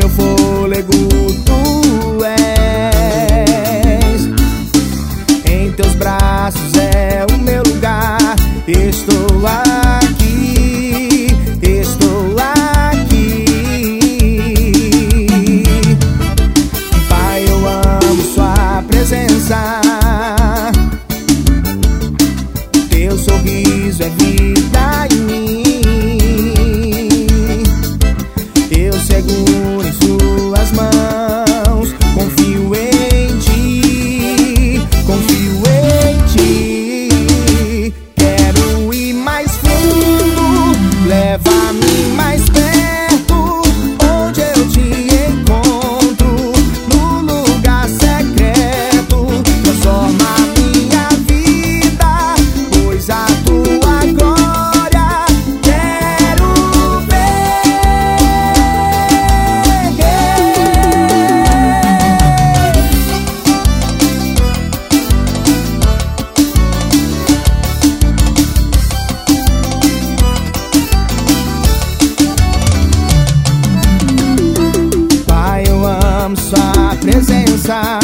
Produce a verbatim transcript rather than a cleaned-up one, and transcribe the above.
meu fôlego tu és. Em teus braços é o meu lugar. Estou aqui, estou aqui. Pai, eu amo sua presença. Teu sorriso é vida em mim. Eu seguro em suas mãos. Confio em ti, confio em ti. Quero ir mais fundo, leva-me mais perto, onde eu te encontro, no lugar secreto. Transforma minha vida, pois a tua glória quero ver. Pai, eu amo sua presença.